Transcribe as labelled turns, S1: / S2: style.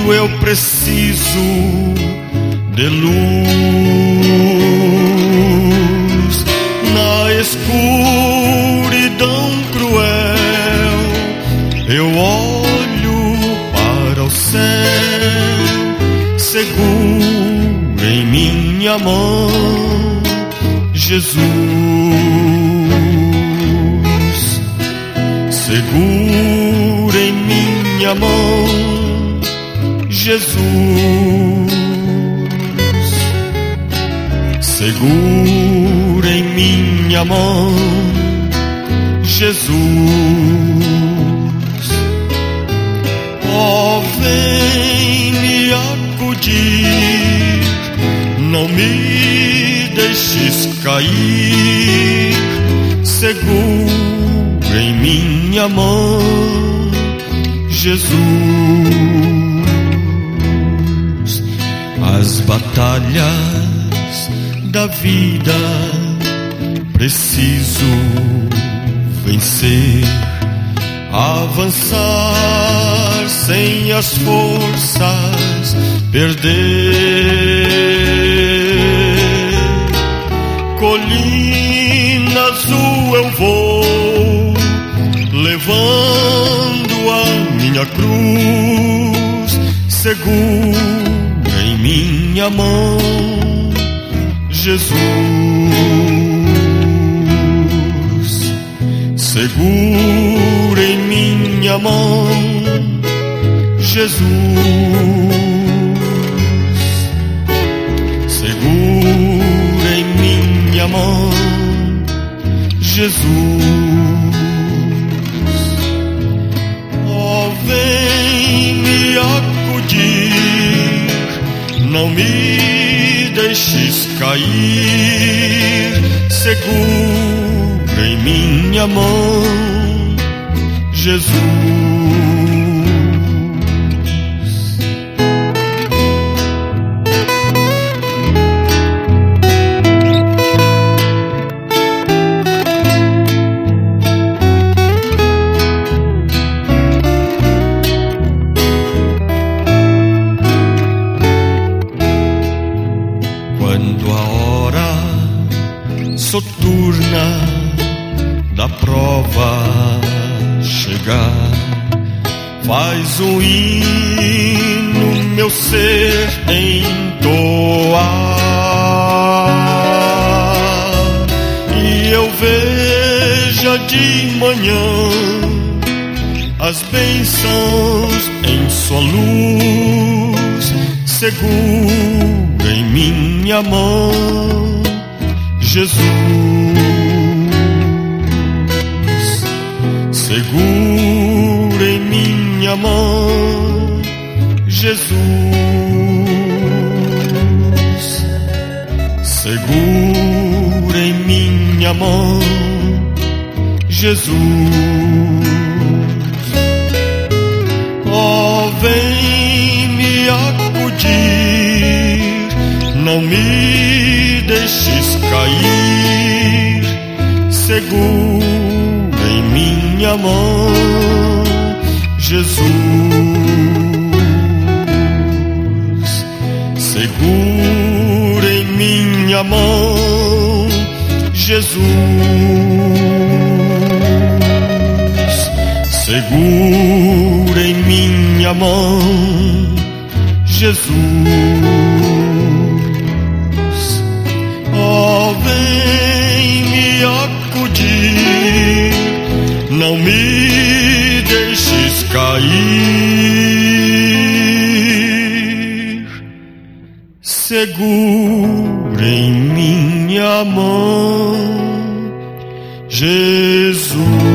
S1: eu preciso de luz. Na escuridão cruel, eu olho para o céu, seguro em minha mão, Jesus. Seguro em minha mão, Jesus. Seguro em minha mão, Jesus. Oh, vem me acudir, não me deixes cair. Seguro em minha mão, Jesus. As batalhas da vida preciso vencer, avançar sem as forças perder. Colina azul eu vou, levando a minha cruz, seguro em minha mão, Jesus. Seguro em minha mão, Jesus. Seguro em minha mão, Jesus. Oh, vem me acudir, não me deixes cair. Seguro em minha mão, Jesus. Quando a hora soturna da prova chegar, faz um hino meu ser entoar, e eu veja de manhã as bênçãos em sua luz, seguro em minha mão, Jesus. Seguro em minha mão, Jesus. Seguro em minha mão, Jesus. Oh, vem me acudir, não me deixes cair. Seguro em minha mão, Jesus. Seguro em minha mão, Jesus. Seguro em minha mão, Jesus. Oh, vem me acudir, não me deixes cair. Seguro em minha mão, Jesus.